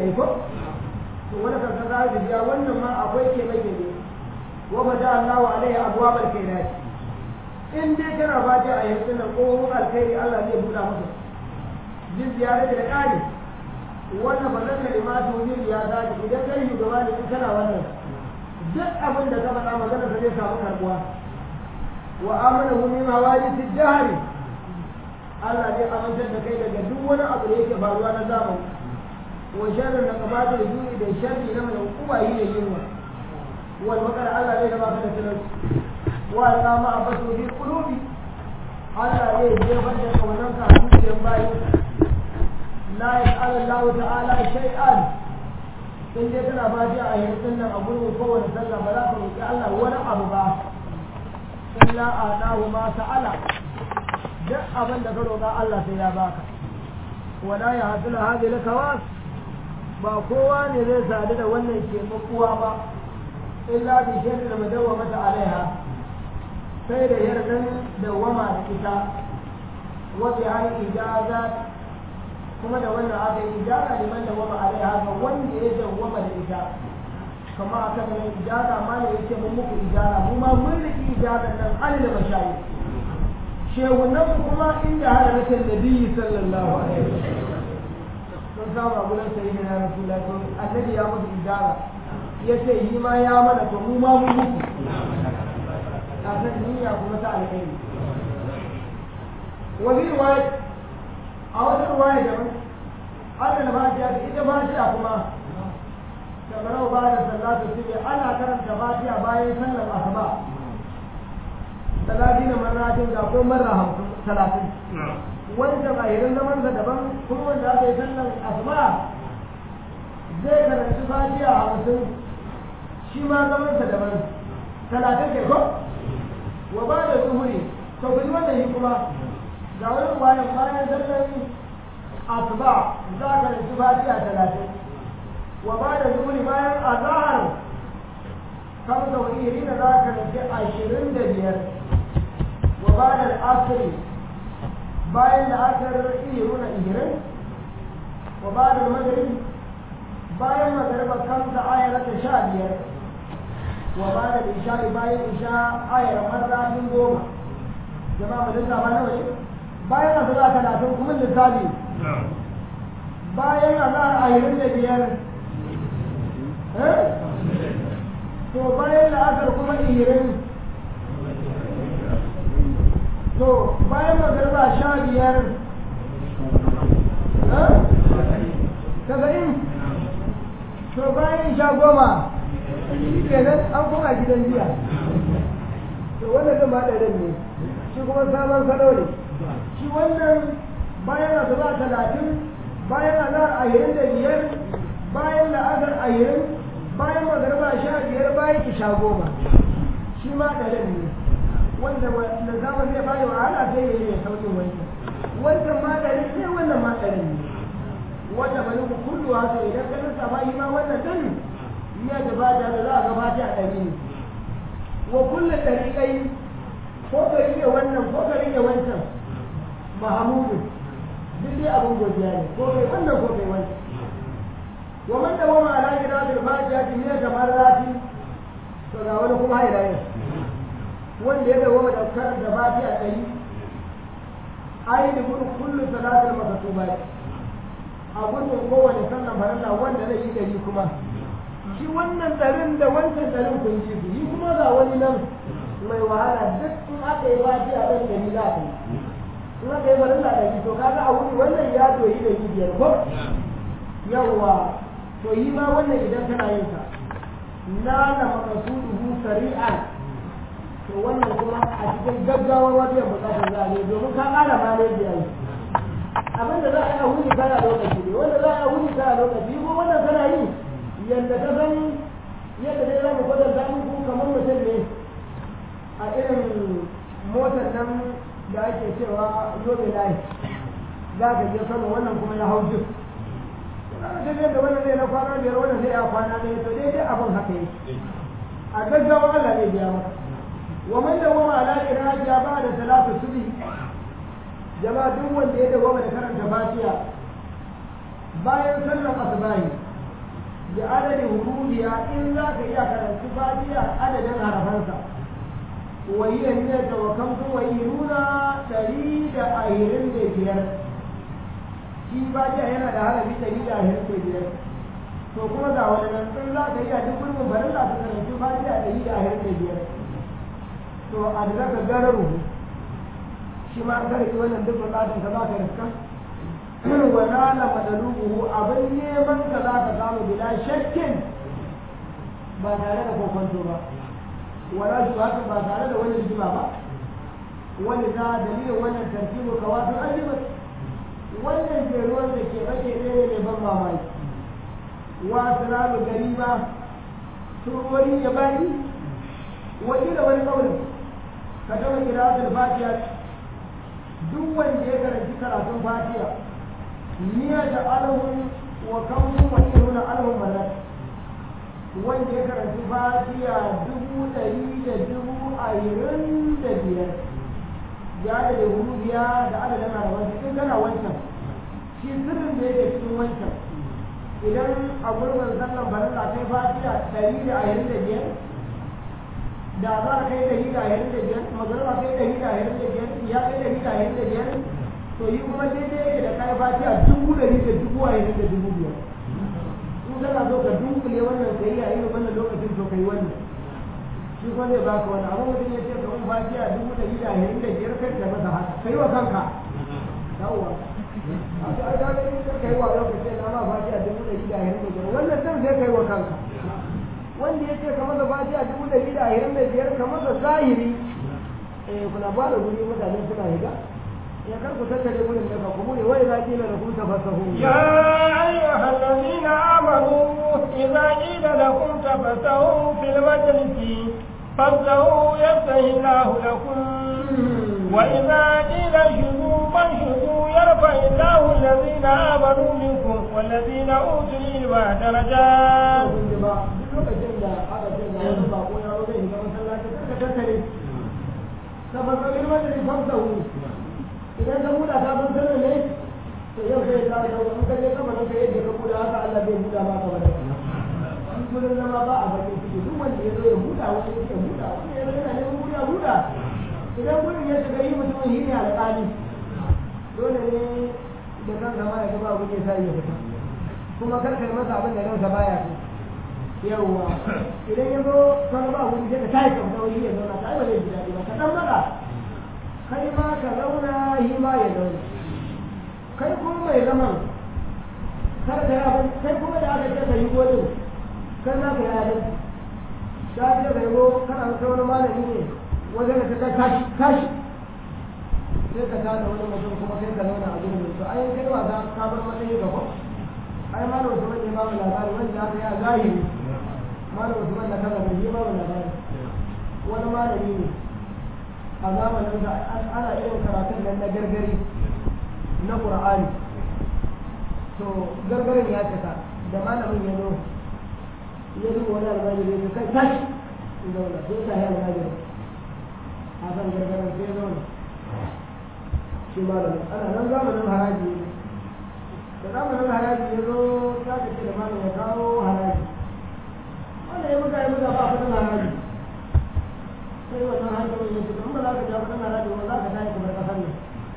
yayi ko to wani kan ka zai biya wannan ma akwai ke mai gebe wa bada Allahu alaihi abwabal khairat in dai kana fati a yanzu nan ko alkhairi Allah zai buɗa maka bin ziyarati da kali wannan ba zan kalimatu min ya zaki idan kai shugaba ne in kana wannan duk abin da ka faɗa magana sa zai samu karbuwa wa amanahu min hawadith al-jahl Allah zai amintar da kai daga duk wani abu da yake faruwa na zamani wa sharrin da kamata da duni da sharri na mai hukuma yi da yunwa wal makar Allah zai gaba da talauci wa alama abatu fi qulubi Allah zai jefar da kaunan ka a zuciyar bayi la yas'al Allah ta'ala shay'an sai dai kana baji a yankin nan a gurin kowane sallah ba za ka roƙi Allah wani abu ba illa adahu ma ta'ala duk abin da ka roƙa Allah sai ya baka wala ya hasila hadhihi al-kawas ba kowa ne zai sadu da wannan keɓaɓɓuwa ba illa bi shay'in da madawwamata alaiha sai da yardan dawwama da ita wa bi hal ijazat kuma da wannan aka yi ijara liman dawwama alaiha ga wanda ya dawwama da ita kama aka ga ijara ma ne yake mun muku ijara mu ma mun riki ijara nan alil mashayi shehunan kuma inda halalatin nabi sallallahu alaihi wasallam sun samu a gurin sayyidina na rasulullahi to annabi ya mutu ijara yace yi ma ya mana to mu ma mun muku kafin niyya kuma ta alkhairi wa bi riwayat a wata riwaya da annal fatiha ita fatiha kuma kamar ba da sallatu sai ana karanta fatiha bayan sallar asuba 30 marratin da ko marra 30 wanda bayan zaman da daban kuma wanda aka yi sallar asuba zai karanta fatiha 50 shi ma zaman sa daban 30 ke ko wa ba da zuhuri to kun wannan shi kuma ga wani bayan sallar asuba za ka karanta fatiha 30 وبعد ذول باير أظهر خمسة وعشرين ذاك نجي 20 دبير وبعد العصر باير العصر يرون إجرين وبعد المغرب باير المغرب 5 آية شادية وبعد العشاء باير العشاء آية مرة من دوما جماعة مدرسة ما نوشي باير أصلاة 30 كم النسابي باير أظهر 20 دبير to bayan la'asar kuma irin to bayan magarba 15 70 to bayan 10 kenan an kuma gidan jiya to wannan zama da ne shi kuma sabon salo ne shi wannan bayan azaba 30 bayan azhar 25 bayan la'asar 20 bayan magarba 15 bayan isha 10 shi ma ɗarin ne wanda da zama zai bayi wahala sai ya yi mai sauƙin wancan ma ɗarin ne wannan ma ɗarin ne wanda bani ku kullu haka idan ka nasa ba yi ma wannan ɗin ya gabata da za a gabata a ɗari ne wa kullum ɗariƙai ko ka rike wannan ko ka rike wancan mahamudu duk dai abin godiya ne ko kai wannan ko kai wancan ومن دوم على قراءة الفاتحة 100 مرات فلا ولا كما هي رايه wanda ya dawo da karanta fatiha kai ayi da kullu salatul maktubat a gurin kowane sallan farilla wanda zai yi dari kuma shi wannan darin da wancan darin kun ji yi kuma ga wani nan mai wahala duk in aka yi fatiha dan dari za ta yi in aka yi farilla da to kaga a wuri wannan ya doyi da yi biyar ko yawa to yi ma wannan idan kana yin sa na da maqsuduhu sari'an to wannan kuma a cikin gaggawa wajen bukatar za a yi domin ka ƙara ma ne da yi abin da za a yi wuni kana lokaci ne wanda za a yi wuni kana lokaci ko wannan kana yi yadda ka san yadda dai za mu kwatanta muku kamar mutum ne a irin motar nan da ake cewa yobe layi za ka je kano wannan kuma ya hau jif da wannan zai na kwana biyar wannan zai ya kwana ɗaya to daidai abin haka yake a gaggawa Allah ne biya maka wa man dawama ala qira'ati ba'da salatu subhi jama'a duk wanda ya dawama da karanta fatiha bayan sallar asbahi da adadin hurudiya in za ka iya karanta fatiha adadin harafansa wayiyar ne da wakamtun wayiruna 125 shi fatiha yana da harafi 125 to kuma ga wani nan in za ka iya duk gurbin barin za ka karanta fatiha 125 to a da za ka gara ruhu shi ma an karfi wannan duk bukatun ka za ka riska wala na madalubuhu abin neman ka za ka samu bila shakkin ba tare da kokonto ba wala shuhatin ba tare da wani rigima ba wani za dalilin wannan tartibu ka wato ajibar wannan jeruwar da ke ake ɗaya ne ban mamaki wasu rabu gari ba turwari ya bani wani da wani kaunin ka taɓa kira fatiha duk wanda ya karanci karatun fatiha niyya da alhun wa kawun wa iruna alhun marar wanda ya karanci fatiha 125,000 ya da hurubiya da adadin harafansa in kana wancan shi sirrin da yake cikin wancan idan a gurbin sallan farilla kai fatiha 125 da za ka kai 125 magana kai 125 ya kai 125 to yi kuma daidai da kai fatiha 100,000 in kana so ka dunkule wannan kai a irin wannan lokacin to kai wannan shi kuma zai baka wani amma mutum ya ce ka mun fatiha 125 kai ka masa haka kai wa kanka yawwa a to ai kaga in ka kai wa lokacin na ma fatiha 125 wannan san sai kai wa kanka wanda ya ce ka masa fatiha 125 ka masa zahiri kuna ba da guri mutane suna higa ya kar ku tattare gurin daga kuma ne wai zaki la lakum tafassahu ya ayyuhal ladina amanu idza qila lakum tafassahu fil majlisi fafsahu yafsahillahu lakum wa idza qila shudu fanshudu yarfa'illahu alladhina amanu minkum wal ladina utul ilma darajat lokacin da aka ce da wani bako ya zo zai shiga masallaci ka tattare tafassahu fil majlisi fafsahu idan ka buɗa ta ban sanar ne to yau sai ka ga wani kaje kama nan ka yadda ka buɗa haka Allah bai buɗa maka ba shi gurin zama ba a bakin ciki duk wanda ya zo ya buɗa wani ya buɗa wani ya zo yana neman buɗa buɗa idan gurin ya shiga yi mutumin shi ne alƙali dole ne da kanka ma ya ga ba kuke sa ya fita kuma kar ka yi masa abin da ransa baya so yawwa idan ya zo kan ba wuri sai ka tashi ka fita wani ya zauna ta ba zai ji daɗi ba ka ɗan maka kai ma ka zauna yi ma ya zauna kai kuma mai zaman kar ka yi kai kuma da aka ce ka yi godin kai ma ka yi abin ta ce ka yi go kana wata wani malami ne wajen da ta kashi kashi sai ka tada wani mutum kuma sai ka zauna a gurin to ai kai wasa ka bar matsayi gaba ai malam Usman ne ba mu labari wanda aka yi a zahiri malam Usman da kaza ne ba mu labari wani malami ne a zamanin da ana irin karatun nan na gargari na Qur'ani to gargarin ya cika da malamin ya zo ya zuba wani almajiri ya kai tashi in zauna sai ta yi almajiri a kan gargarin sai zauna shi malamin ana nan zamanin haraji da zamanin haraji ya zo ta ce da malamin ya kawo haraji wanda ya buga ba kudin haraji sai wannan hankalin ya fito in ba za ka ja kudin haraji ba za ka tashi kamar kasar ne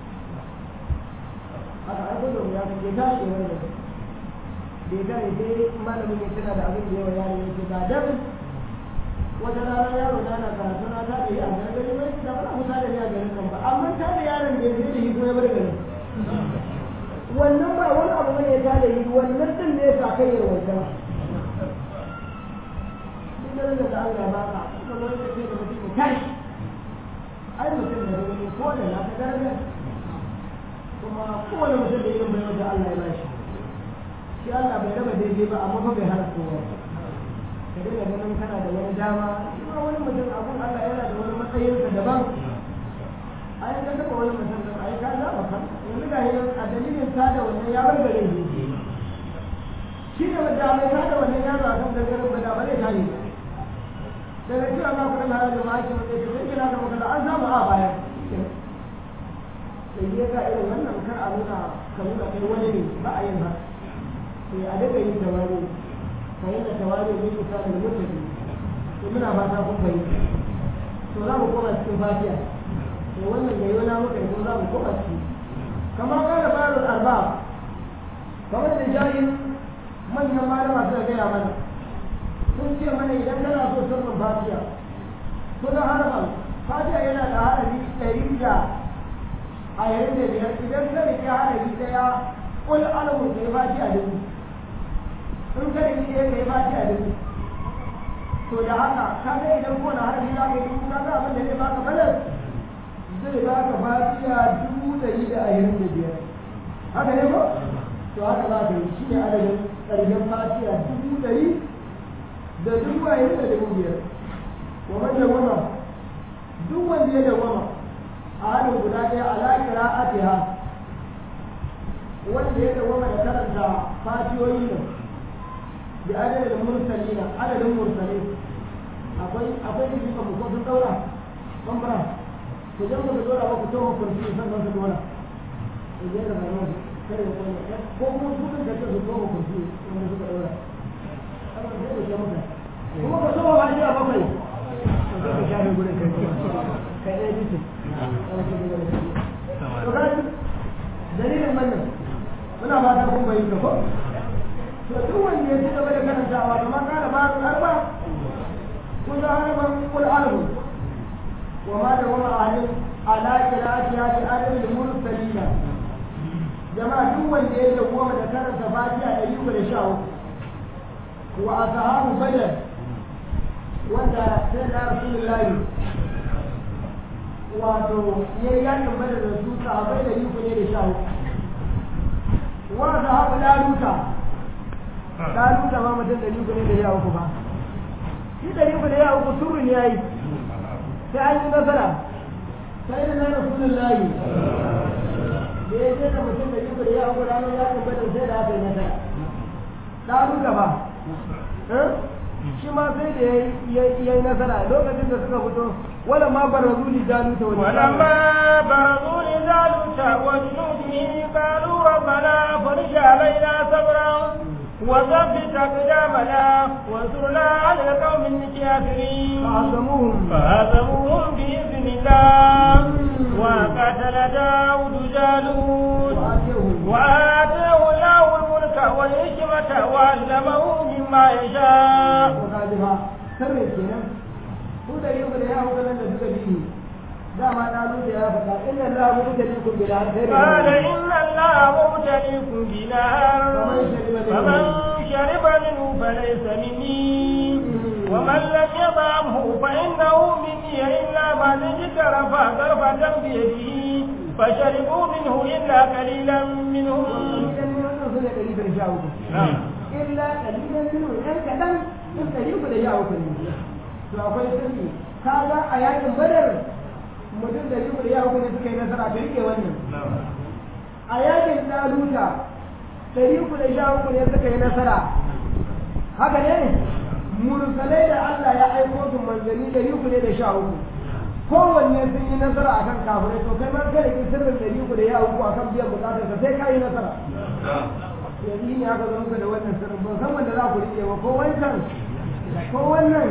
haka aiko da ya fi ta shi wani da bai ta yi sai malamin ya tana da abin da yawa yaro ya ce ba dan wata rana yaro na na karatu na ta yi a gargari mai da ba ku ta da ni a garin kan ba amma ta da yaron da ya da hito ya bar garin wannan ba wani abu ne ya ta da yi wannan din ne ya sa kai ya wajen duk da Allah ba ka kuma wani ce da mutum ya tashi ai mutum da wani ko da na ta gargara kuma kowane mutum da yin bayan da Allah ya bashi shi Allah bai raba daidai ba amma fa bai hana kowa ka dinga ganin kana da wani dama kuma wani mutum abun Allah yana da wani matsayinsa daban a yi ka taɓa wani mutum da a yi ka zaɓa kan yanzu ga yin a dalilin ta da wannan ya bar gare shi da da mai ta da wannan yaro a kan gargarin ba da ba zai tare daga cewa ma kuɗin halar da ma'aiki wanda ya ce kira da makala an samu a baya sai ya ga irin wannan kar a nuna ka nuna kai wani ne ba a yin haka sai a daga yin tawari fahimta tawari mai kusa da mutane to muna fata kun fahimta to za mu koma cikin fatiha to wannan da yana muka yi za mu koma ciki kamar kana barul arba kamar da jahil manyan malama suka gaya mana sun ce mana idan kana so sirrin fatiha ko da harafan fatiha yana da harafi 125 idan ka rike harafi daya kul alamu kai fatiha da in ka rike kai fatiha da to da haka kaga idan ko na harafi za ka yi kaga abin da zai baka balas zai baka fatiha 125 haka ne ko to haka za ka yi shi ne adadin ƙarshen fatiha 100 da 25,000 wa man dawama duk wanda ya dawama a hadin guda ɗaya ala qira'atiha wanda ya dawama da karanta fatiyoyi ne da adadin mursalina adadin mursalai akwai da jikin ko sun daura bambara ku jan ku dora ba ku tawo kursi sannan su dora idan da ba kare ko kuma su kan da su tawo kursi wanda suka daura amma sai da jama'a kuma ka tawo ba jiya bakwai to ka shafe gurin kai dai bitin to ga dalilin wannan muna ba ta kun bayyana ko to duk wanda ya ci gaba da karantawa da ma kana ba arba kun da harban kul alhu wa ma da wama alim ala qira'atiha bi adadil mursalina jama'a duk wanda ya dawo da karanta fatiha da yuba da sha'u wa ashabu badar wanda sai da rasulullahi wato yayi yakin badar da su sahabbai da yuba ne da sha'u wa ashabu daluta daluta ma mutum da yuba ne da ya uku ba shi da yuba da ya uku surun yayi sai an yi nasara sai da na rasulullahi da ya ce da mutum da yuba da ya uku ranar yakin badar sai da aka yi nasara daluta ba shi ma sai da ya yi nasara lokacin da suka fito wala ma barazu li jaluta wala ma barazu li jaluta wa junudihi qalu rabbana farij alaina sabran wa thabbit aqdamana wansurna ala alqawmi alkafirin fa'azamuhum bi idhnillah wa qatala daud jalut wa atahu Allahu al-mulka wal hikmata wa 'allamahu mimma yasha sarre kenan su da yin da ya hau nan da suka bi dama na zuwa ya faɗa inna Allah mubtaliikum bi nar qala inna Allah mubtaliikum bi nar faman shariba minhu falaysa minni wa man lam yad'amhu fa innahu minni illa man ijtarafa darfatan bi yadihi fasharibu minhu illa qalilan minhum illa qalilan minhum yan kadan in ɗari da ya uku ne to akwai sirri kaga a yakin badar mutum da da ya uku ne suka yi nasara ta rike wannan a yakin daluta 313 ne suka yi nasara haka ne mursalai da Allah ya aiko su manzanni 313 kowanne sun yi nasara akan kafirai to kai ma kada ki sirrin 313 akan biyan bukatarsa sai ka yi nasara yanzu ne aka zo muka da wannan sirrin ban san wanda za ku rike ba ko wancan ko wannan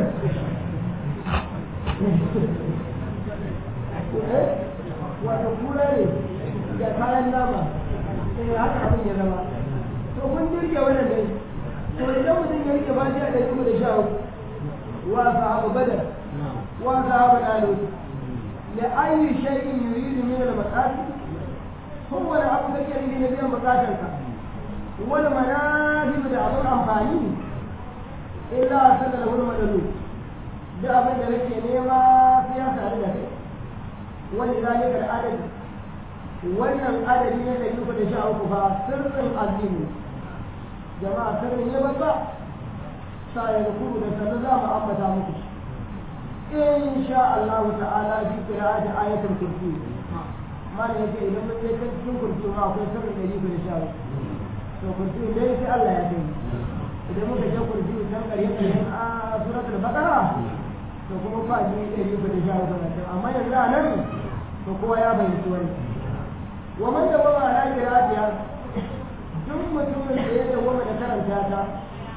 wata kura ne da kayan nama haka abin ya zama to kun jirge wannan dai to idan mutum ya rike bashi a ɗari da sha uku wa sahabu badar wa sahabu dalut la ayi shay'in yuridu min al-maqasid kowane abu da ke rige ne biyan bukatarka wal manazil da abun amfani illa sanda da wani madalu da abin da nake nema sai ya tare da kai wani zalika da adadi wannan adadi ne da yuka da sha uku fa sirrin azimi jama'a sirrin ne babba sai da kudu da sanin za mu ambata muku insha Allah ta'ala bi qira'ati ayatul kursi mana yake idan mun je kan cikin kursi ma akwai sirrin da yuka da sha uku to kursi dai sai Allah ya sani idan muka je kursi can ƙarshen a suratul baqara to kuma ba ji da yi da shawo da amma yanzu a nan to kowa ya bayyana wani wa man da wama ala qira'atiha duk mutumin da ya dawama da karanta ta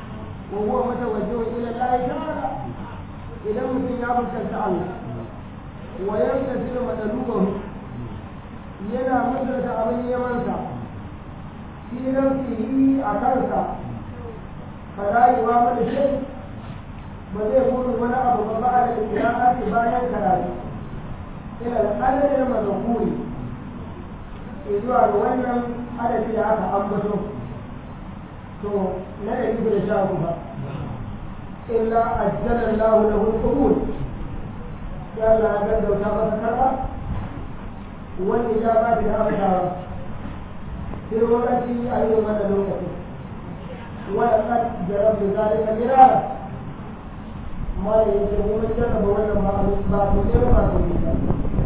wa huwa mutawajjihun ila Allah ta'ala idan mutum ya fuskanta Allah wa yantasiru madalubahu yana mutunta abin yamansa fi nafsihi a kansa kada yi wa mana shi ba zai gudu wani abu ba ba da ƙira'ati bayan karatu ila al'adadin mazakuri zuwa ga wannan adadi da aka ambato to na da ibu da sha ba illa ajjalan lahu lahu al-qubul ya Allah ya gaggauta masa karɓa wani ijaba da amsawa sai lokaci a yi wannan lokacin ولقد جربت ذلك مرارا ما يجب من جرب ولا ما تجرب ما تجرب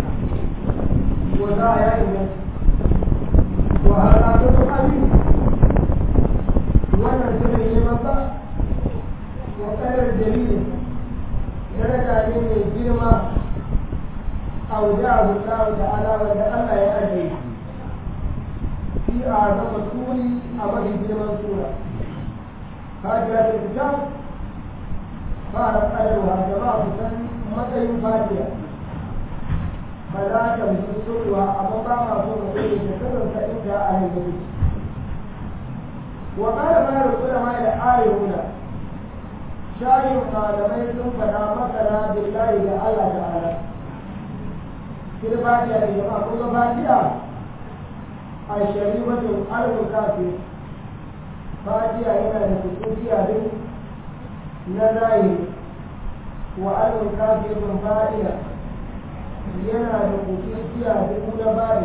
وذا يعلم وهذا تقابل وانا سمع لمبا وقال الجليل درجة من الجرمى أودعه الله تعالى وجعل يأتي في أعظم السور أمر الجرمى سورة فاجأة الكتاب فارق أجلها جماعة متى فاجئة فلا تمس سرها أمضى ما فوق إليه كثيرا فإن جاء أهل البيت وقال بعض العلماء العالمون شاعر قال ميتم فلا مثلا بالله تعالى تعالى في الفاتحة يا جماعة كل فاتحة الشريفة الكافر فاتحة هنا لخصوصية نزاهي وأن الكافر فائدة yana da kusurciya da kuna bari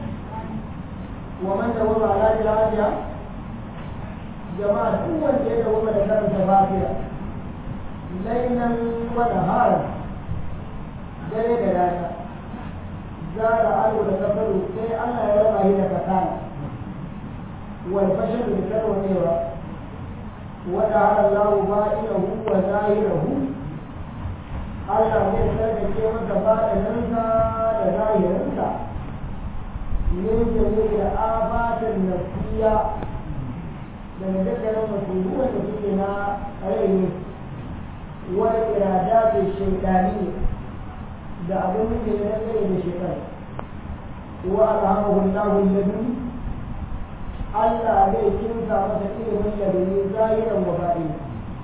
wa man da wama ala jirajiya jama'a duk wanda ya da wama da karanta fatiha lainan wa nahara dare da rana zara alo da kafaru sai Allah ya raba shi da kasala wal fashal da tarwanewa wa ta'ala Allahu ba'inahu wa zahirahu Allah ne sarkake masa baɗininsa da zahirinsa min jami'a abatin nafsiya daga dukkanin masubuwan da suke na rai ne wani irada da shaitani da abin da ke dangane da shaitan wa alhamahu Allahu ladun Allah zai kinsa masa ilimin laduni zahiran wa baɗini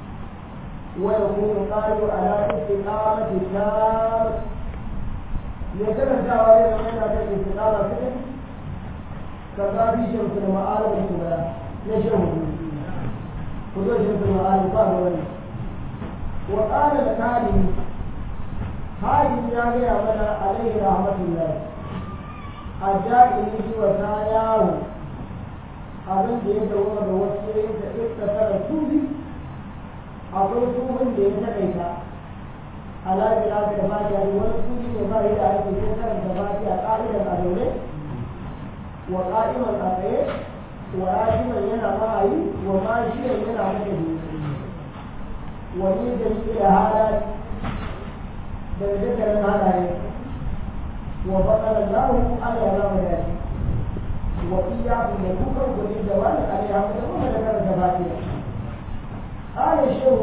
ويكون قادر على استقامة التام يتنزع علينا من هذه الاستقامة كما في شمس المعارف الكبرى نشره خذوا شمس المعارف قالوا وقال الكاذب هذه الجامعة من عليه رحمة الله أجاب إليه وساياه abin da ya dawo da wasu yayin da ita tara tubi akwai tsohon da ya taƙaita alaƙi da aka da fatiha da wani tsohon ne ba yi da ake sai karanta fatiha ƙa'idar a zaune wa ƙa'iman a tsaye wa rashiman yana ma'ayi wa mashiyan yana mata wa ni da shi da hada da dukkanin halaye wa faɗar lahu ala ya zama da shi wa iyakun da kukan kudi da wani alaiha da kuma da karanta fatiha قال الشيخ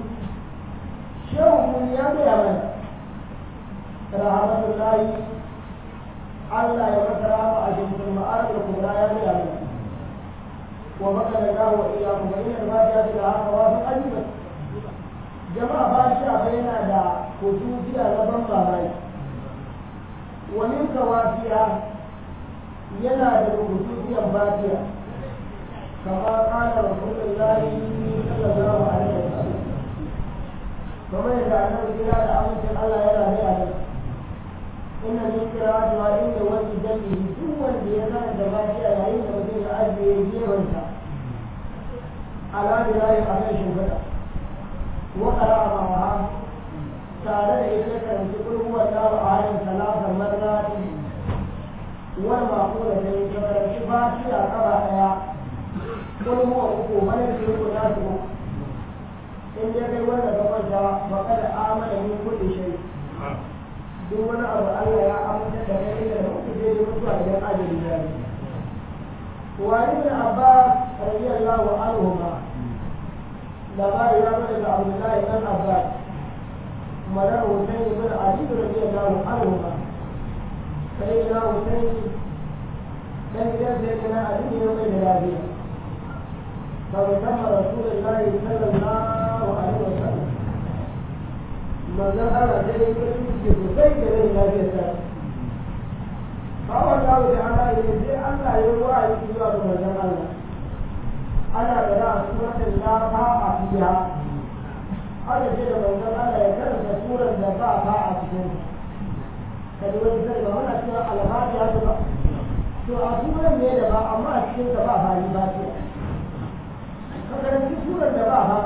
يا من رحمة الله الله يمسرها أجمع المعارف الكبرى يا من وبقى الله وإياكم فإن الفاتحة لها قواف أجمع جماعة فاتحة بين دا خصوصية لبن بابي ومن قوافيها ينادى خصوصية فاتحة كما قال رسول الله صلى الله عليه وسلم كما يدعنا القراءة أمس الله يرى هذا إن من قراءة وإن وجه جنبه سوى الديانة الدباشية يعين وزير أجل يجيبها على دراية عليه شبكة وقرأ معها تعالى إليك أن تقول هو الله أعلم 3 مرات والمعقولة كما شفاتي أقرأ قل هو أبو من يدرك الناس إن يكون فقد فقد آمن من كل شيء دون أبو الله يا أمن تدعي له تجد مطلع إلى أجل ذلك وعن ابن عباس رضي الله عنهما labari ya bada da Abdullahi dan Abbas madar Husayn ibn Ali radiyallahu anhu sai na Husayn dan gidan sai na Ali ne mai da lafiya فبكم رسول الله صلى الله عليه وسلم ما ظهر ذلك في بيت الله تعالى قال الله تعالى يجزي الله يروى الكتاب من الله أنا بلا سورة لا باء فيها أنا جل من الله يكرم سورة لا باء فيها كلمة كلمة هنا سورة الفاتحة سورة من لا أما سورة باء فيها فكانت سورة الباء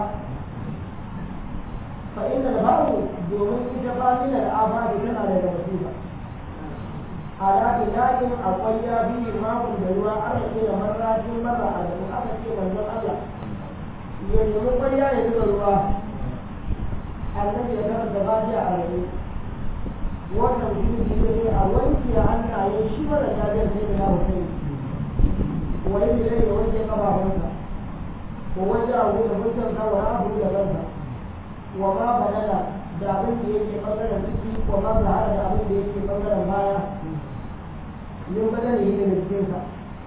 فإن الباء دومين إجابة من الآباء كما لا يمسيها على إله أقويا به إمام البلوى أرسل مرات مرة على أرسل من الله يجب قويا يجب الله الذي يدر الزبادي عليه وتوجيه به أولك أن يشيب لجابر سيدنا حسين وإليه وجه قبعه ووجهه لمسلم وراه لبنها وما بلغ دابن يجي قدر الذكي وما ظهر دابن يجي قدر المايا من بدنه من الجنة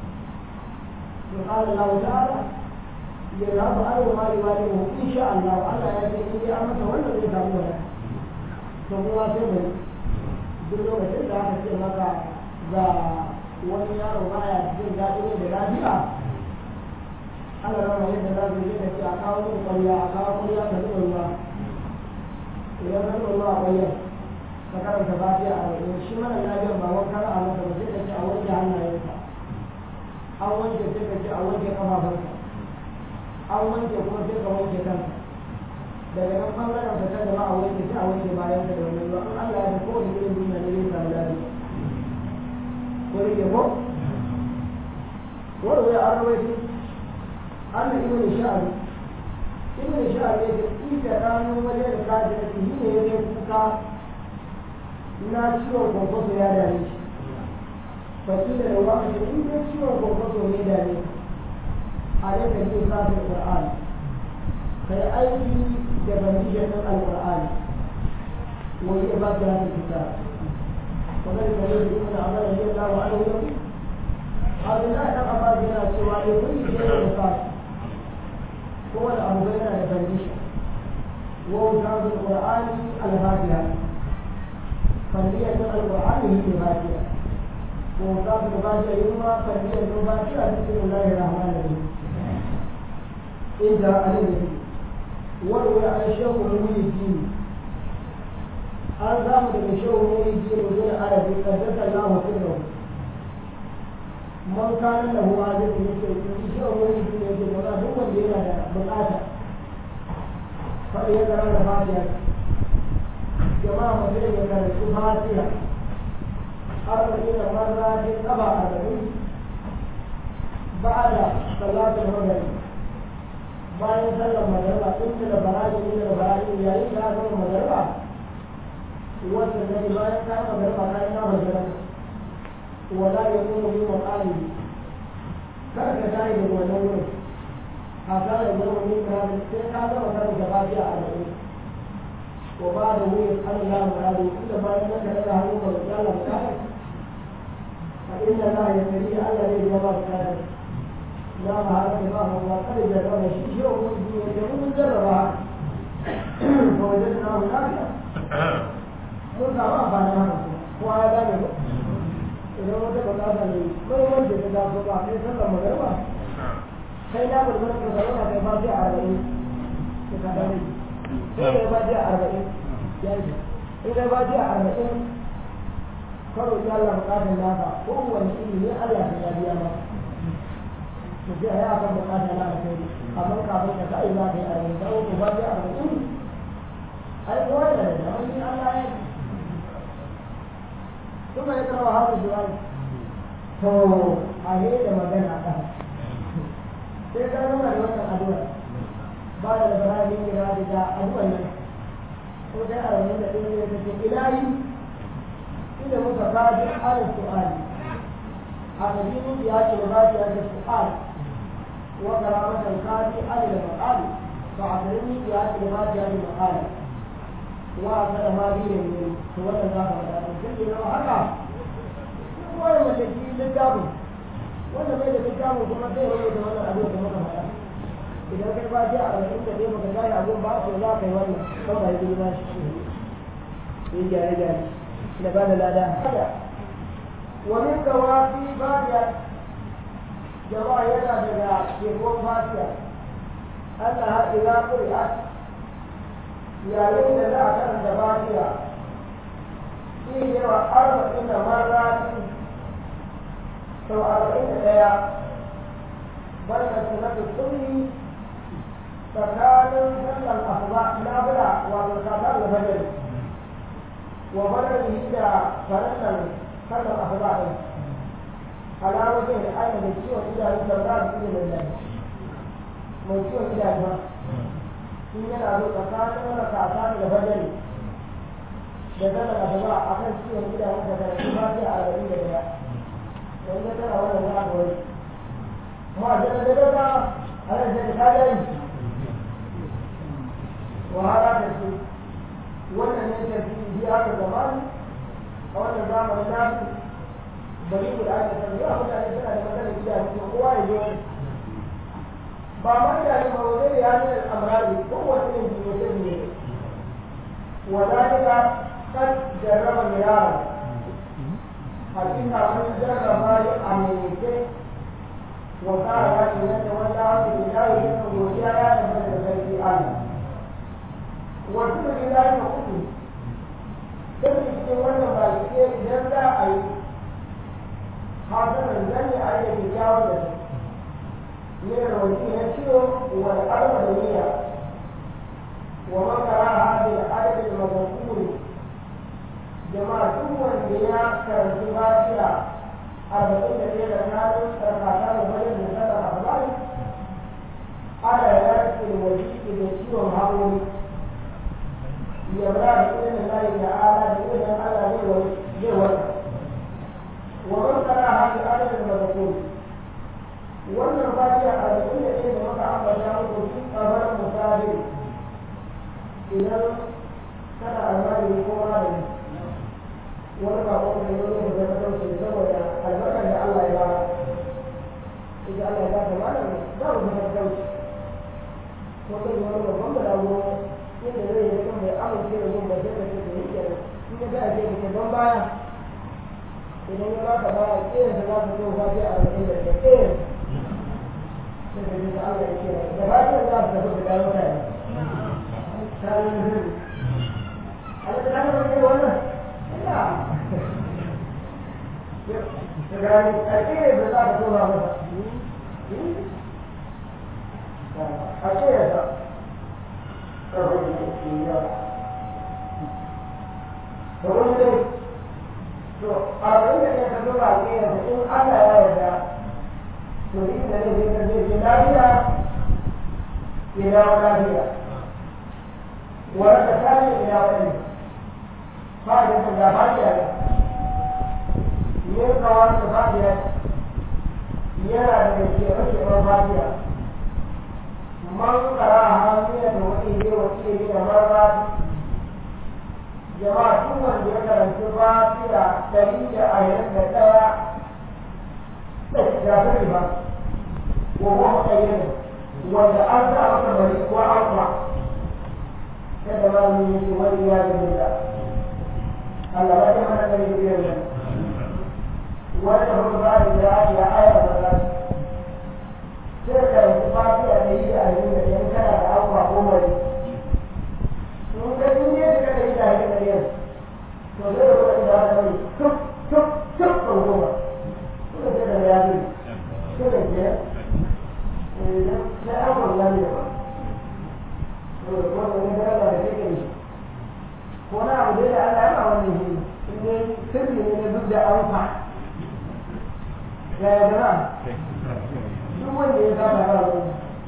وقال الله تعالى يذهب أرض ما لوالده إن شاء الله وعلى يأتي إلي أمته ولا يتعبونه ثم الله سيبه دلوك سيدة حتى مكا ذا ونيار ومايا تجد ذاتين بلادها أنا لما يجب أن يجب أن أقاوم قليا تدعو الله إذا تدعو الله قليا فكان تباتي على الشمال الأجر ما وكان على تبسيطة أولي عنا ينفع أولي تلك أولي كما فرق أولي يكون تلك أولي كنت daga nan ɓangaren ta da ma a wanke ta a wanke bayan ta da wani ruwa in Allah ya ko da irin duniya ne zai samu lafiya ko rike ko wani wai an rawaito أن ابن شعب إذا كانوا وجد كاجة هي يبقى ناشوا وقصوا يا دانيش فكيل الواحد إن ناشوا وقصوا يا دانيش عليك في صلاة القرآن فأيدي جبنية القرآن ويبقى هذا الكتاب وذلك يقول ابن عمر رضي الله عنه هذا لا يقبل بنا سوى لكل شيء يقال هو الأمر بين الفنديشة ووجود القرآن الفاتحة فندية القرآن هي الفاتحة ووجود الفاتحة يوم فندية الفاتحة بسم الله الرحمن الرحيم إذا عليه وروي عن الشيخ محي الدين أنظام الشيخ محي الدين وزن عربي قدس الله سره من كان له عادة يشيء محي الدين يقول ولا هو اللي له بقاته فليقرأ الفاتحة جماعة مثل يقرأ الفاتحة 40 مرة قبل 40 بعد صلاة المغرب bayan sallar magariba inda da baraji yayin da aka gama magariba wanda zai bayan ka magariba ka yi na magariba wala ya kuma yi wa ƙali kar ka tayi da wannan wurin a tsara da zama yin ka sai ka gama karin da lafiya a gari ko ba da wuyin Allah muradu inda bayan nan ka daga hannu ka roƙi Allah buƙatar a inda za a yi kari Allah zai zama buƙatar لا معرفة الله وقد جرب شيء ومن جربها فوجدناه نافعا قلنا ما فعلنا هو هذا ذلك إذا وجد هذا كل وجه إذا صلى عليه وسلم مغربا كي لا بد من تصلنا في فاتحة 40 كي فاتحة 40 إذا فاتحة 40 قالوا يا الله مقاتل نافع وهو الشيء ألا في الأيام tafiya ya kan bukata na alheri amma kafin ka sai za ka yi aure da uku ba sai aure ai kowa da da wani Allah ya kuma ya kawo haka jiwa to a ne da magana ta sai ka nuna da wannan addu'a ba da Ibrahim ya da addu'a nan ko dai aure da din ne take ilahi inda muka kaji al-su'ali a nabi ya ce ba ya da su'ali وكرامة القاضي على المقال فعلمني بهذه المقالة وأنا ما بين من سورة النافع الجن لو هذا ولا مشكلة للجابو ولا بين الجابو كما تقول ولا أبوه كما هذا إذا كان باجي على أنت ديما كجاي أبوه بعض ولا كي ولا كما يقول ما يجي لبان الأداء ومن كوافي باجي جماعة يدا يكون فاسيا أنها إذا قرأت yayin da za a karanta fatiha shi yawa 40 marrat sau 41 banda sunatu sunni tsakanin sallar asuba nafila wato kafar da fajr wa barri da farallan sallar asuba din alawatin da ana da ciwon idanu da za su yi da mai ciwon idanu in yana zo tsakanin rakata da fajr da sallar asuba akan ciwon idanu da karatu fatiha 41 dan da tana wannan za a wani ما جلد على الجلد وهذا تسوي ولا نجد في هذا الزمان أو النظام الناس بريء الآية التي يأخذ على السنة لمثل الإله هو يجوز فما يعني موضوع هذه الأمراض هو الذي وذلك قد جرب مرارا حقيقة من جرب أمريكا وقال إن تولى بالله يسر وجاء من البيت آمن وكل ذلك كله تجد تولى بالكير جرى أي حاضر الجنة أي تجاوز من الوجيه الشيوخ والأرض الدنيا ومن قرأها بالعدد المذكور جماعة والبناء كالجبال 40 da kanun sarkata da wajen da sada a bala'i ana yarki da wajiki da ciwon haƙori yabra da irin da da ala da irin Allah ne zai wata wannan kana haƙi adadin da zakon wannan fatiha a da muka ambata muku shi kamar misali idan kana almari ko malami wani ba wanda ya zo da zama dauke saboda albarkar da Allah ya ba idan Allah ya ba ta malam za mu zama dauke ko kai wani babban balago yadda zai yi kan mai amince da yin bajet da take yi kenan in ya ga ake da ban baya idan ya ba ka baya kiran da za ka zo ba sai a cikin da ke sai da Allah ya kira da ba ta za ta tafi da mutane sai Allah ta ga wannan يعني أكيد لا تكون هذا أكيد فقلت أريد أن يتدل عليها إن أنا هذا تريد أن يتدل إلى ولادها ولا تحتاج إلى ولدها هذا التدابير yin kawar da fadiya yana da shirye-shiryen fadiya man kara hamiya da wani yi wa ce da marra jama'a tun wanda ya karanci fadiya 121 da shafari ba ko kuma kayyana wanda an sa masa bari ko an kwa kada ma mu yi wani ya da Allah ba ta mana da biyar nan wanda ba ba da ya aya ba sai ka yi fati a yi da ayi da yan kana da akwa ko mai in ka dinne da kai da ayi da yan to zai da wani da mai tuk tuk tuk ko goma ko da da ya yi ko da ke sai akwa da ne ba to ko da ne da da take yi ko na abu da Allah ya ba wannan shi ne sirri ne duk da amfa ya gana duk wanda ya zama ba wani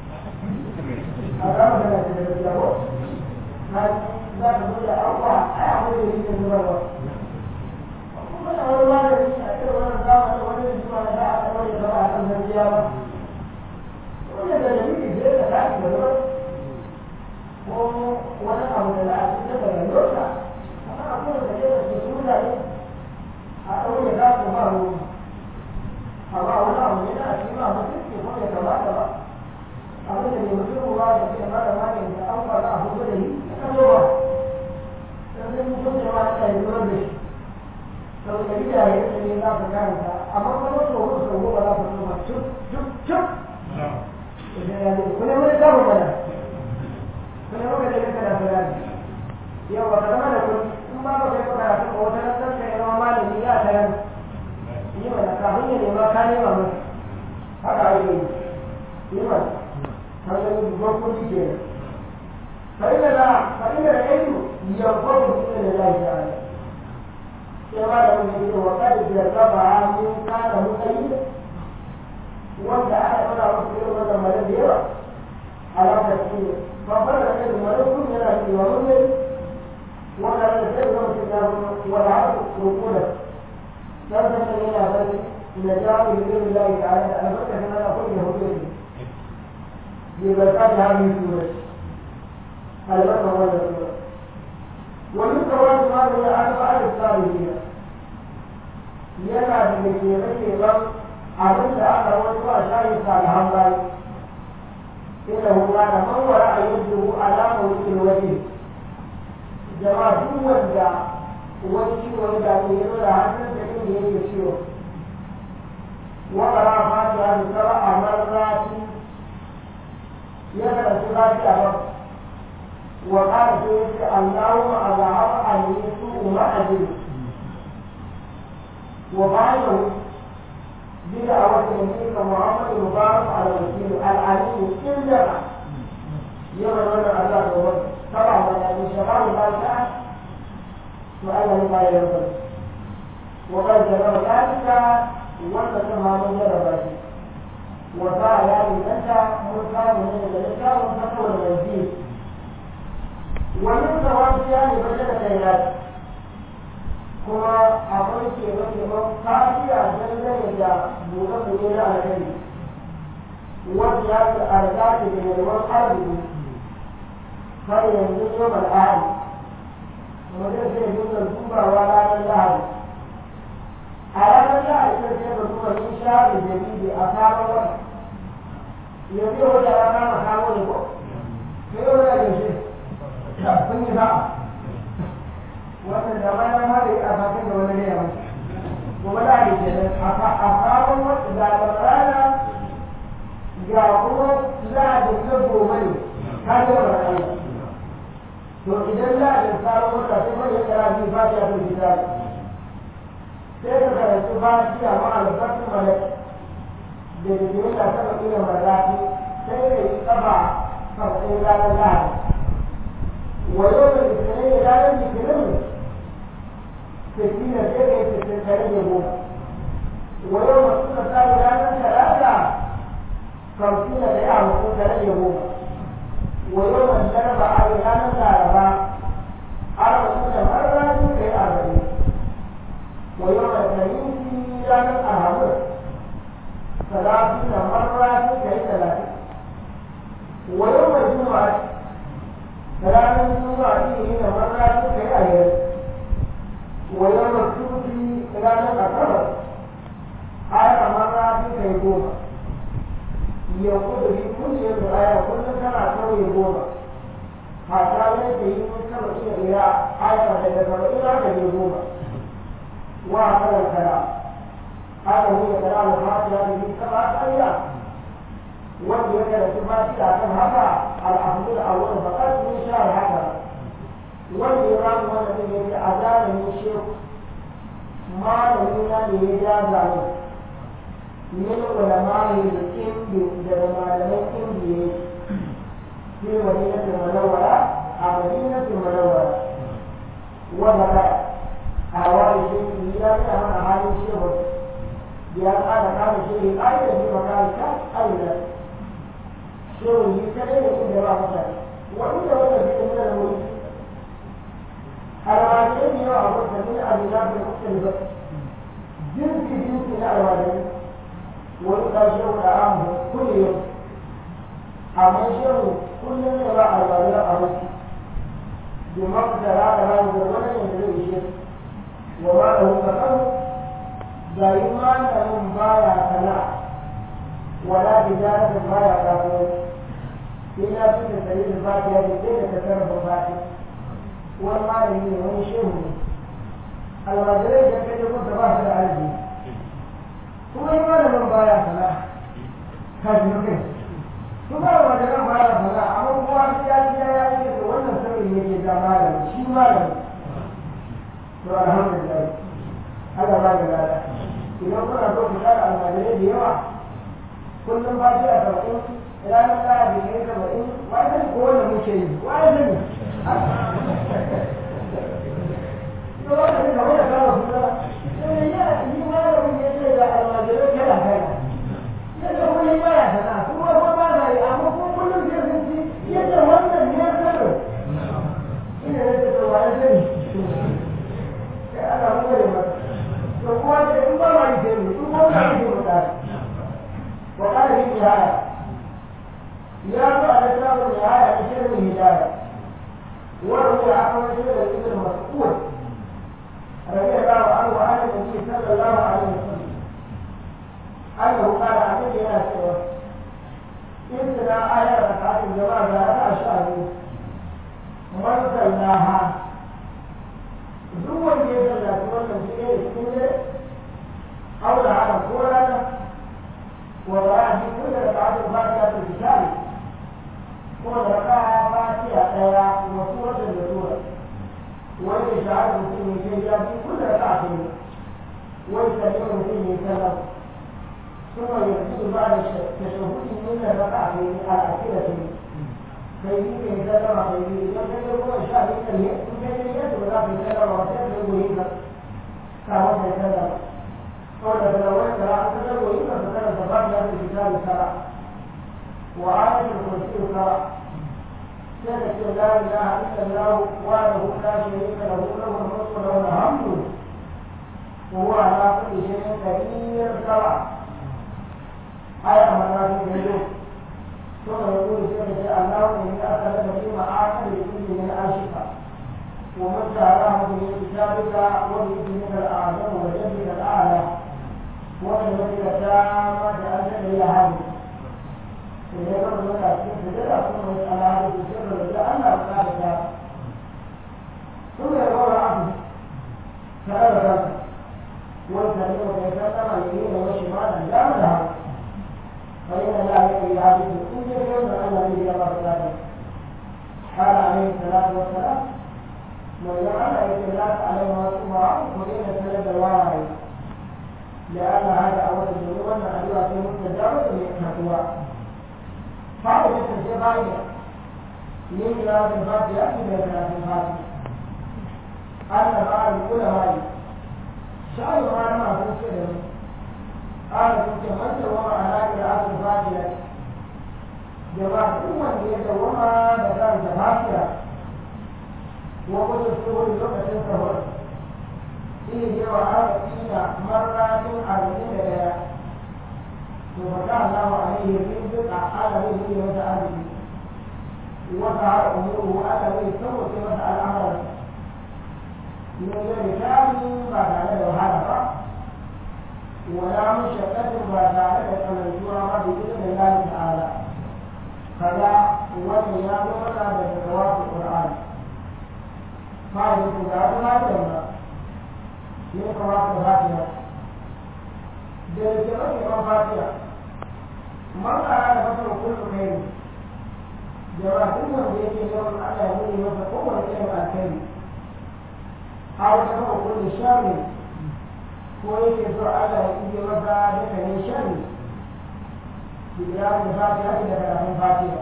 a zama da lafi da jawo na za ka zo da abuwa a yi abu da yake zuwa ba kuma da wani magani a cikin wannan zama da wani zuwa da za a kawai da ba a kan zargiya ba wanda da dalili zai da tashi da zuwa haka ba abin da mai mutum ruwa da ke mara mani da an fara a hudu da yi ka zo ba sai mutum da ma ta yi zuwa da shi sau da gida ya yi ne za ka karanta amma kuma sau hudu sau goma za ka so ba cuk cuk cuk kuna wani samun mana kuna maka da yanka da fulani yau ba ka zama da kudi in ba ba kai ka karatu ba wata rantar ka yi zama malami ya ta yan yi mana kafin ya nema ka nema masa haka ake yi mana haka yi dubban kudi ke nan fa'ina da ilmu yankwabin ina da lafiya ne sai ma da mun yi wa kada jarraba min kana mutsayi wanda aka fara musu irin wannan mara da yawa alaƙar shi ne babbar da kai mara kun yana cewa mun ne wanda da sai zama su ya wala haka rukuna dan da shi yana bari na jawo da irin da ya ta'ala da albarka kana da kullu hukunci bi barka da hadin sura albarka wannan sura wani kawai ma da ya alfa al-salihin yana da ke ban abin da aka wato a shayin salihan bayi inda hukuma da mawara a yadda alama wucin waje jama'a duk wanda wani ciwon da ke yi da hannun da inda yake ciwo wakara fatiha da sara a marrati yana da su lafiya ba wa ƙara sai yake allahumma a zahaba a yi su ma'ajin wa bayan بدعوة نبيك محمد مبارك على الوكيل العليم إلا يوم الولد عذاب الولد طبعا من شباب الباشا سؤال لما يرضى وقد جرب ذلك وتسمى من جرب ذلك وقال يعني أنت مرتاح من ذلك وتقول المزيد ومن ثوابها لبشر خيرات kuma akwai keɓe-keɓen kafiya dangane da buɗe-buɗe na alkhairi wanda ya fi arzaki da yalwar arziki har yanzu yau al'adu mutum zai dinga dubawa ranar lahadi a ranar lahadi sai sai da kuma yin sha da jadidi a sabon wata yanzu yau wata rana na kawo ne ko sai yau da yaushe kun yi za'a wannan da bayan hada a kafin da wani ne ya mace kuma da ake ke nan a sabon wata zaɓarana ga kuma za a da ta gobe ne ta yi wa rana to idan za a da sabon wata sai mai yara biyu ba ta yi gida sai ka karanci ba shi a ma'alfatun malak da da ke yadda ta ɗauki da malaki sai ya yi ƙafa kafin ranar lahadi wa yau da litinin ranar litinin ستين سنة تتكلم ويوم السنة ثاني رانا ثلاثة 50 دقيقة مكون تتكلم ويوم الجنبة رانا ثلاثة 40 مرة في 40 ويوم الخميس رانا أهم 30 مرة في 30 ويوم الجمعة رانا الجمعة فيه مرة في 40 ويوم السبت رانا الأكبر آية مرة في كيبوبة يقول في كل يوم آية كل سنة سوى يبوبة حتى يجي من سبع إلى آية من إلى كيبوبة وهكذا الكلام هذا هو كلام الفاتحة في 7 أيام والذي يكره الفاتحة كم الحمد الأول فقط من شهر هكذا والإمام والذي يتعذر من الشيخ ما نمينا ليجازه من علماء الإنبي لعلماء الإنبي في مدينة المنورة مدينة المنورة وذكر أهوال الشيخ إلى أن أهالي الشيخ بأن كان الشيخ أيضا في مكان أيضا شيخ يتكلم في دراسة وإذا وجد من الملك الوالدين يعرض من الأبناء المختلفة جنس الأولاد ويقاشرون أعامهم كل يوم أما يشيرون كل من يضع الوالدين أمس بمقتل هذا ولا ينتهي شيء وما له فقط دائما لهم بايع كلا ولا تجارة ما يقرأون إلا في سبيل الفاتحة لكي تتصرف الفاتحة والمالي ويشيهني المدرسة كي يكون تباهر العلم ثم يقال من بايع صلاة كان يمكن ثم المدرسة بايع صلاة أما هو يأتي وانا سوي يجي جمالا شي مالا الحمد لله هذا ما جمالا إذا كنا نقول مثال المدرسة ديوة كل فاتحة فإن إلى أن لا بكيف وإن وإذا يقول من شيء وإذا وقال في النهاية يا بعد كتاب النهاية بشر الهداية وروي عن رجل ابن مسعود رضي الله عنه عن النبي صلى الله عليه وسلم انه قال عليه يا سيدي إننا آية ركعات الجماعة لا أشهد من صلاها دون يصلى تولى في السنة أو على القرآن وراء كل ركعات الفاتحة في الكتاب كل ركعة فاتحة وسورة السورة ويجعل المسلم يجعل في كل ركعتين ويسلم المسلم يسلم ثم يزيد بعد التشهد من الركعتين الأخيرتين فيجيب يسلم فيجيب يسلم ويشاء يسلم يمكن يسلم ولا يسلم ويسلم ويسلم كما يسلم قال تلوث عن تلوث فكان تفاعل في الكتاب سبع وآية الكرسي سبع شهادة لا إله إلا الله وحده لا شريك له له الملك وله الحمد وهو على كل شيء قدير سبع آية مرات الجنوب ثم يقول شهادة الله إنك أسألك فيما أعطى لكل من أشفى ومن سأله من كتابك وبإذنك الأعظم وجدك الأعلى ومن وجد تامة أنت إلى هذه إذا كنت لك أسكت فجأة ثم يسأل هذه السر لجاء أن أبقى ثم يقول عبد سأل ذلك والكريم يتكلم اليمين وشمالا لا مذهب فإن لا يقي عبد إن يكون أن النبي الله تعالى قال عليه الصلاة والسلام من يعلم اعتلاف عليه وسمعه وإن سلب الوعي لأن هذا أول الذنوب أن أيها في مستجابة للفتوى فائدة الجبائية من كلام الفاتحة من كلام الفاتحة أن بعض العلماء شعروا ما نعرف السلم قال كنت من دوم على قراءة الفاتحة جماعة من يدوم بكان الفاتحة وقلت السهول لغة السهول فيه جواب فينا مرات عرضين لها وفتح الله عليه الرزق على به وتعالى وسع أموره على به ثم مسأل أمره من غير كامل بعد على الوحدة ولا مشقة بعد على الجوع بإذن الله تعالى كذا والنيام ولا بجواب القرآن فائدة ذات ما من قواعد الفاتحة درجة الفاتحة ما قال فتح كل خير جواب من يوم على يمين وتقوم الكلمة الكريم أو تفع كل شر ويجب على يمين وذلك من شر بقراءة الفاتحة إلى الفاتحة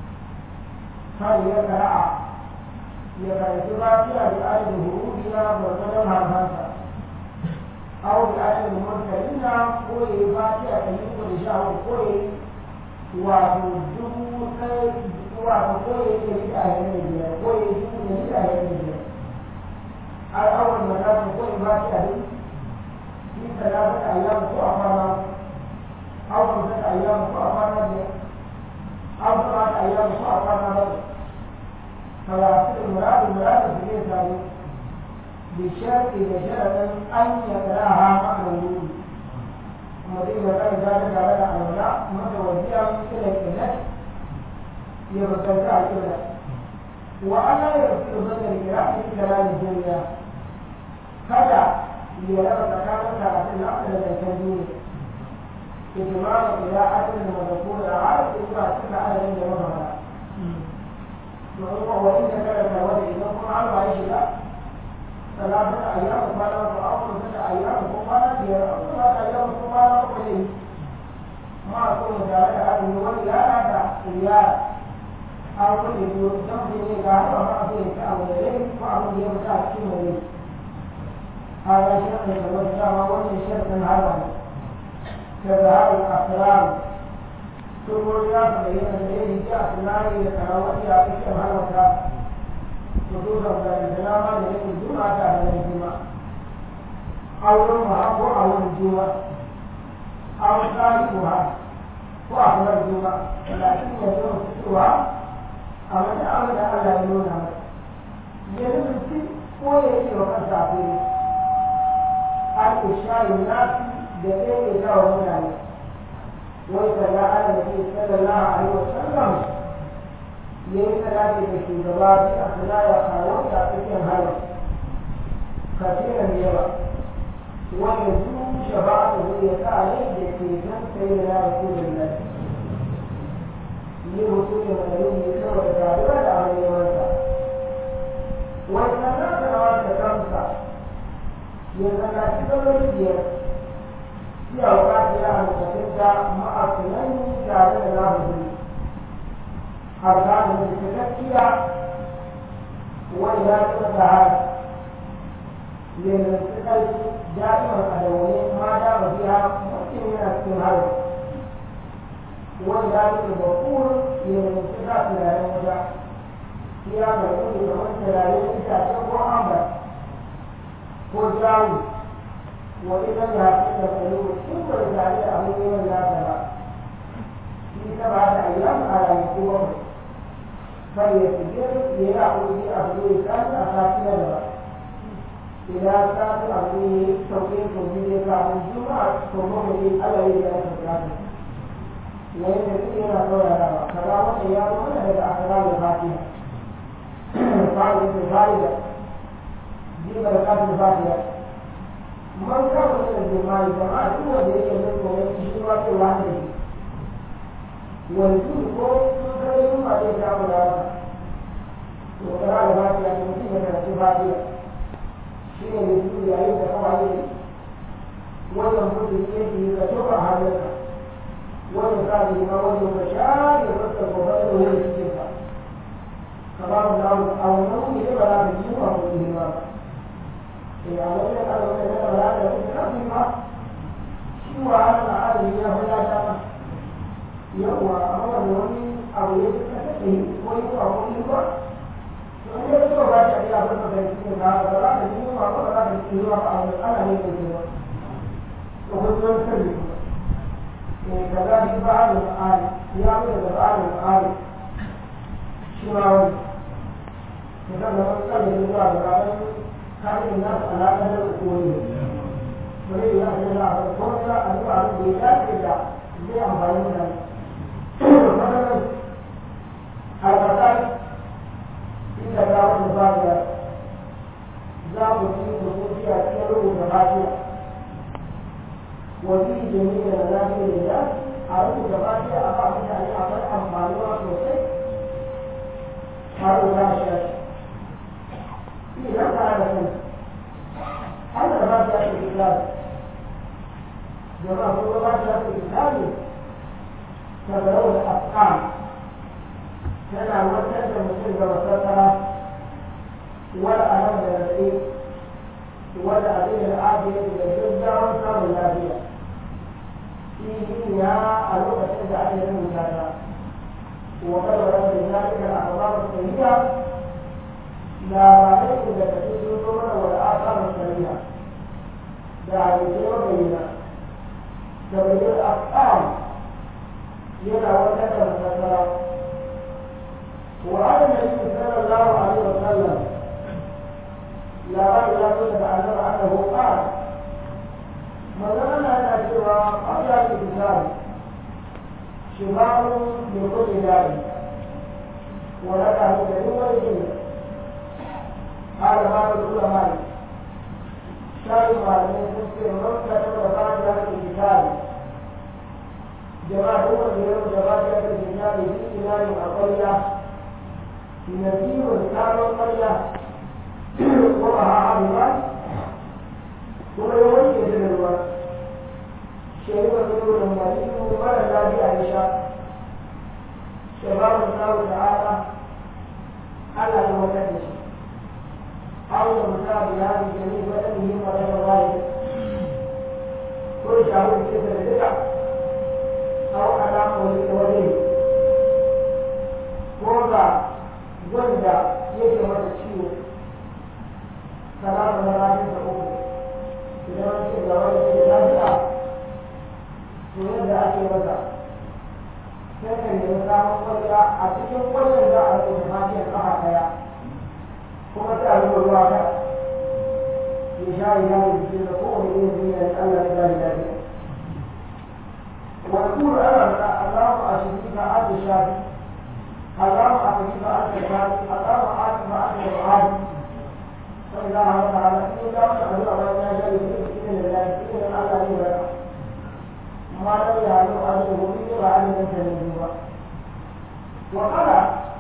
فليقرأ يقرأ الفاتحة بآية الهروبها وسلمها الخمسة أو بآية المرسلين قوي فاتحة يقول شهر قوي وتجدوا وقوي يجب أهلية قوي يجب أهلية الأول مرات قوي فاتحة في 3 أيام فأفرنا أو 5 أيام فأفرنا أو 7 أيام فأفرنا فيصير المراد في ذلك بشرط بشرط أن يقرأها مع الوجود mutum ya kan zane tare da alwala masa wajiya ila kilat ya fuskanci a kila wa ana ya fi zanen kira a cikin ranar duniya kada ya raba tsakanin karatun na da zancen duniya إجماع قراءة المذكور عارف إجماع كل عدد من المهمة وإن كان الوجه إذنكم على عيش لا 3 أيام فلا أو 5 أيام فلا هي 3 أيام فلا قليل ما أكون ذلك هذه الوجه لا هذا إياه أو كل يوم تمضي قال وما أبيه كأولين وأبو يوم تأكيد وليه هذا شرط الوجه ووجه شرط هذا كذهب الأسرار ثم الرياض بين الليل جاء النار لتناولها في سبحانه وتعالى خصوصا بالانتظام ليله الجمعة على الجمعة أو يومها أو الجمعة أو تاريخها وأحلى الجمعة لكن يجوز سترها أمد ألا يلونها يجوز ويجي وقت تعطيه الإشاء الناس بغير إجابة مدعي وإذا على النبي صلى الله عليه وسلم يتلاقي بشجرات أثناء خالق تعطيهم هذا كثيرا يرى ويزول شفاعته يتعلم بكيفا سيدنا رسول الله لرسول النبي صلى الله عليه وسلم وإذا سنوات خمسة يتلاقي بالرجل في أوقاتها المتفقة مع اثنين كان له أركان متفقة وإذا كانت للمتفق دائما أدوية ما دام فيها ممكن من الاستمرار وإذا البخور للمتفق لا يمنع فيها مكون يتمثل عليه تأثير أمر وجاوز وإذا يحصل القلوب ثم رجال أمور لا ترى في 7 أيام على الكبر فليسجل ليأخذ بأخذ كان أساسي له إذا كان أمره توقيت به بعد الجمعة فهو على إلى الصلاة ويجب أن يكون هذا كلام أيام من الأحكام الفاتحة فائدة الفائدة ببركات الفاتحة من كان من الجماعة جماعة هو الذي يملك الشيوخ الواحد والجود تدريهم على إجابة العالم وقراءة الفاتحة كمسيحة الفاتحة شيء يجوز عليه عليه وينفذ بيده كشفع هذا ويقال لما وجه بشار يرتب وبدله للشفع كبار الأرض أو النوم يجب على الجمعة والإمام إذا أردت أن أتكلم على هذا شو على العالم يا هنا يقوى أمر النوم أو يتكلم ويقوى أمر وأن يكون بعد أن يأخذ من هذا ولا تجيء مع ولا تجيء مع أنا هي الجمعة وهو يسلم كذلك بعض الآن يعمل بعض الآن شنو كذا لما قال الله كان الناس على قدر أقوالهم ولكن الله على الفرصة أن يعرف بذات الله زي أمبارنا مثلا الفتاة إذا كانت مبادرة ذات في خصوصية كيلو متفاجئة وفي جميع المنازل لله عرض متفاجئة أقام يعني أقل أمبارنا وصيح قالوا لا شك إذا كان سنة هذا ما جاء في الإسلام جماعة الله ما جاء في الإسلام تبعون الأفعال كان وجد المسلم وسترة ولا أمام النبي ولا أبين العافية بالجزء وصار النافية فيه ألوك تجد عليه المجادة وقد ورد ذلك الأخبار الصحيحة لا عليك إذا تجد الصور والآثار السريعة دعوتين وبينة تبين الأفعال يدعى وكذا المسلسلات وعلى النبي صلى الله عليه وسلم لا بد أن يتعلم أنه قال مثلا أنا سوى قبل ذات الكتاب شمال لكل داء ولك هدى والجنة. قال بعض العلماء شارع على المسلم من كتب ذات الكتاب جماعة اليوم جماعة الكتاب في إمام القرية نذير كان القرية وضعها عظيما ثم يوجه الوقت شيء يقول النبي ولا النبي عائشة شباب الله تعالى على المكدس أو المتابع بهذه الجميع ولم ولا الغاية كل شهر كيف البدع أو علامة وليه وضع وندع يجب أن تشير ثلاث مرات تقوم إذا ما كنت لوجه الأزرع ويبدأ في وضع لكن الإنسان وضع أتكلم ويبدأ على المهاجر الأحياء kuma sai a zuba ruwa ta ya sha ya yi jikin da kowane yin duniya da Allah ya bari lafiya. Wasu ana Allahu a shi ka ake shafi, Allahu a shi ka ake shafi, Allahu a shi ka ake shafi. Sai za a haka hana in za mu shafi a wani ya shari da cikin da lafiya cikin Allah ne ba. Ma da ya yi a da gobe ne ba a yi da ne ba. Wakala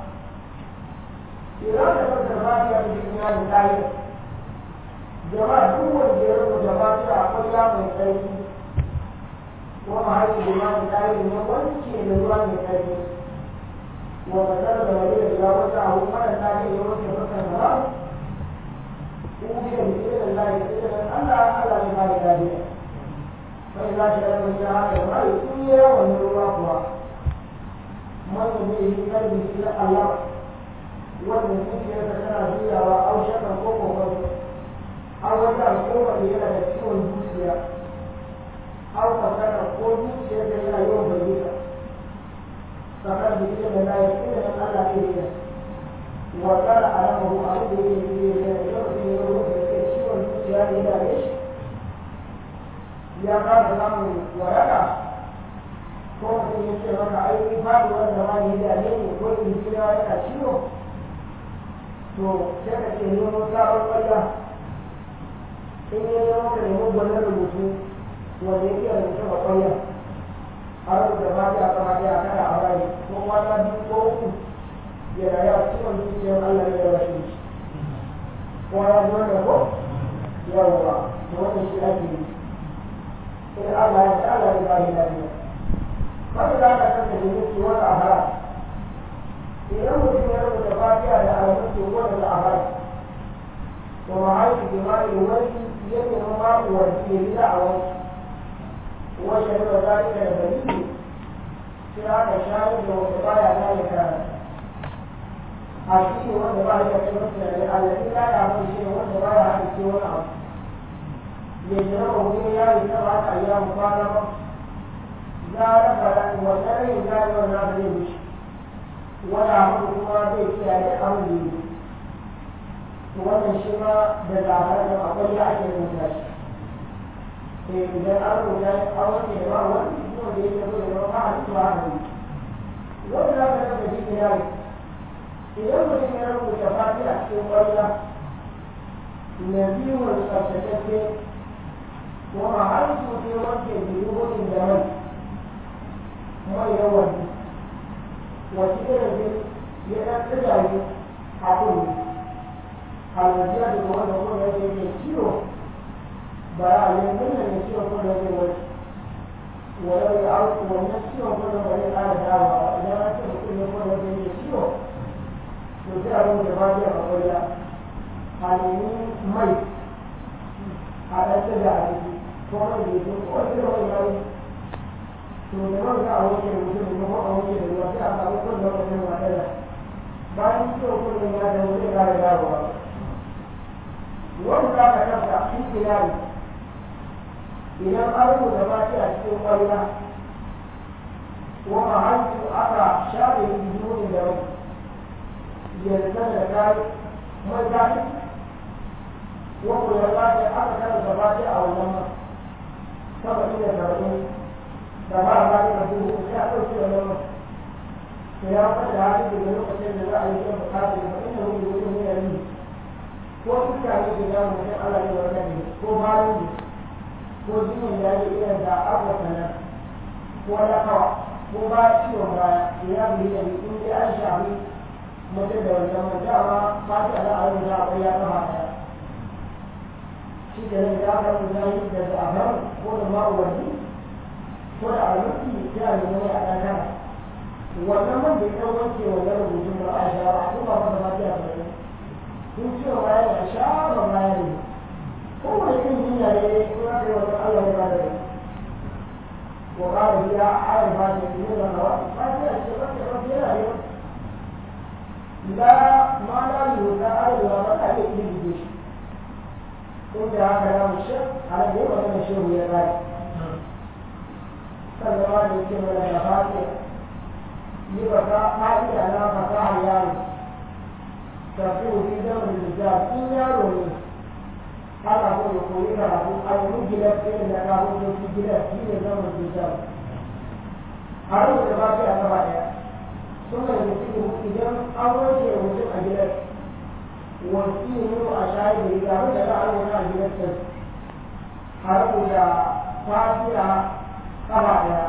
إذا كنت جماعة الإيمان الآية جماعة هو الجيران وجماعة أقول من الآية وما هي الإيمان الآية من وجه الإيمان الآية ومثلا الذين إذا وسعه من الآية يوجه فكرها أوجد بإذن الله إذن ألا على الإيمان الآية فإذا شرع من هذا المال الدنيا والنور أقوى من به قلبه إلى الله wannan zuciyarsa tana juyawa au shakar ko kokonto au wata al'umma da yana da ciwon zuciya au kasara ko zuciyar da yana yawan bayyana sakar da ita da na yi ina nan Allah ke yi wa kala alamahu abin da yake yi da yau da yau da ke ciwon zuciya da yana da shi ya kasa samun waraka ko mutum ya ce maka ainihin faɗuwar da ma yi da ne ko in jira yana ciwo to sai ka ce nemo sabon ƙwarya in yi nemo ka nemo gwanin rubutu wanda ya iya rubutu a ƙwarya a rubuta ba ta kama ta kada a rai ko kwana biyu ko uku ya rayu a cikin zuciyar Allah ya rawa shi kwana biyu da ko yawwa to wannan shi ake yi in Allah ya ta Allah ya ba ni lafiya wanda za ka kasa da zuci wata a hara idan mutum ya rubuta fatiha da alamun wanda za a bari to ma haiti jima'i wani ya nemi ma'uwar da ya yi a wani wajen da za a da dalili sai aka shayar da wanda baya ta yi kara a shi ne wanda ba ya kai masu da alamun ya da mai shi wanda ba ya haɗe ce wani abu ya jira wa wani ya yi saba aka yi ramu kwana ba za a rasa rani wanda rai ya yi wani abu zai wuce wani abu kuma zai kiyaye abin da yi to wannan shi ma da labarai da akwai ya ake rubuta shi idan an rubuta shi a wani da ba wani kuma da ya zo da ba a cikin haka ne wani za ka taɓa jikin yari idan mutum ya rubuta fati a cikin ƙwarya na biyu wani tsaftatacce kuma har su ne wanke biyu hudun da mai yawan wasu irin ya ɗan tsigaye a kudu halittar da wanda kuma yake ciwo ba a yi nuna da ciwon kuma yake wani wadda ya auku wannan ciwon kuma ba zai ƙara dawa idan an ce mutum ya kuma yake ciwo to sai abin da ba zai makwaiya a nemi mai a ɗan tsiga a ciki ko mai da yake ko wasu da wani yawon to da man za a wuce da mutum da kuma a wuce da ruwa sai a samu kun da wani matsala bayan ciwon kullum ya da wani ƙara dawowa wanda za ka tafka shi ke yari idan an rubuta baki a cikin ƙwarya wa hanci aka shafe bidiyoyin da rai yanzu da kai mai zafi wanda ya baki aka karanta baki a wannan ma 70 da ba a bani da duhu sai a ɗauki da nan to ya fada da haka da lokacin da za a yi yin bukatu da inda wani wani ne ya yi ko suka ne da yawan mutum Allah ne wa gani ko bayan ne ko jinin ya yi irin da abuwa sanar ko na kawa ko ba ciwon baya ya bi da in dai an shafi mutum da wannan mutawa fata da a yi da akwai ya kama ɗaya shi da nan ya kan da yi da zaɓar ko da ma'uwarni ko da almuki ya yi wani a ɗan kama wannan man da ya wanke wannan rubutun ba a shara ko ba ba ma ta yi sun ce wa bayan a shara bayan ne ko wani irin jinya ne ko ya kai wannan Allah ya bada ne ko ba da ya arifa ne ne da nawa ba ta ce ba ta ba yana ne da ma la yuza arifa ba ta yi ilimi shi inda haka ya mushe ala da wannan shehu ya bai sannan ma da yake mana da fatiha yi ba ta haɗi a na fasahar yaro tafi wuce zama da zuciya in yaro ne ana so ya koyi karatu a yi gidan irin da ka hudu su gidan shi ne zama da zuciya a rubuta ba ta gaba ɗaya sun da mutum idan an wanke mutum a gidan wasu yi a shayi da ya da za a rubuta a gidan can a rubuta fatiha gaba ɗaya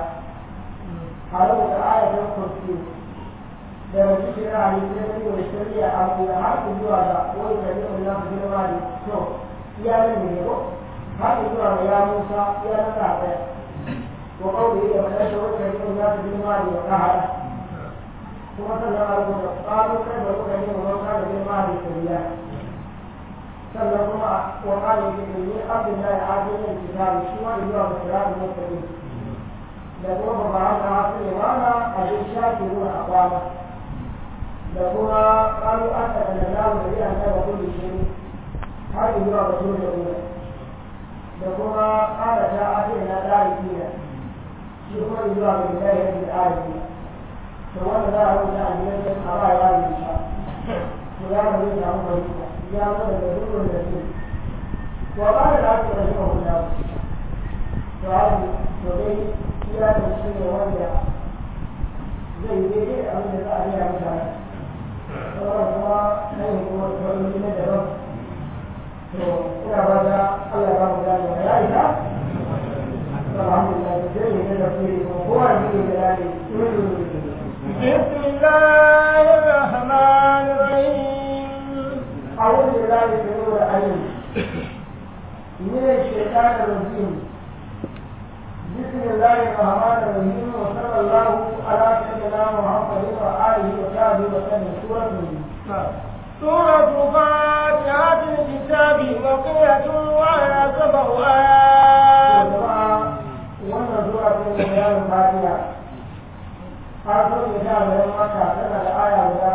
على الآية الكرسي لما تشرع على النبي والشريعة أو هذا الجواب ويكلم الله في المال شوف يا من هذا الجواب يا موسى يا نبي وقوله لما أشهر كلم الله في المال وكهذا ثم سلم قالوا كيف نكلم من كان في المال سبيلا سلم وقال لي عبد الله عاجل الكتاب شو الجواب الكلام المستقيم da kuma ba haka hasu ne mana a duk shafi nuna a kwana da kuma ƙaru an taɓa da namu da biyan ta wato da shi har yi zuwa wato da nuna da kuma ƙara ta ake na ɗari kila shi kuma yi zuwa ga gida ya fi ɗari kila to wanda za a rubuta a gidan sun a ba ya yi sha to ya ba zai samu fahimta ya zo daga dukkan da su wa ba da ake rashin mahulla to haka to dai ya da shi ne wanda zai yi daidai abin da za a yi a mutane sauran kuma na yi kuma tsoron na daban to ina ba da Allah ba mu gane wa ya isa alhamdulillah zai yi da fili kuma kowa da yi da yare بسم الله الرحمن الرحيم أعوذ بالله السميع العليم من الشيطان الرجيم بسم الله الرحمن الرحيم وصلى الله على سيدنا محمد وآله وصحبه وسلم سورة فاتحة الكتاب بقية وعلى 7 آيات. wannan sura ce da bayanin fatiha har sau da ta bayan maka tana da aya guda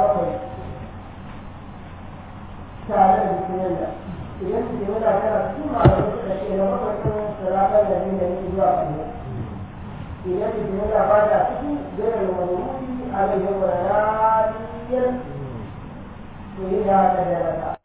7 tare da bismillah idan bismillah tana tuma da wasu da ke da mafarkin salatar da ne da ne zuwa ƙarfi idan bismillah ba ta ciki zai da wani a da yawa da rariyar to yi da haka da rata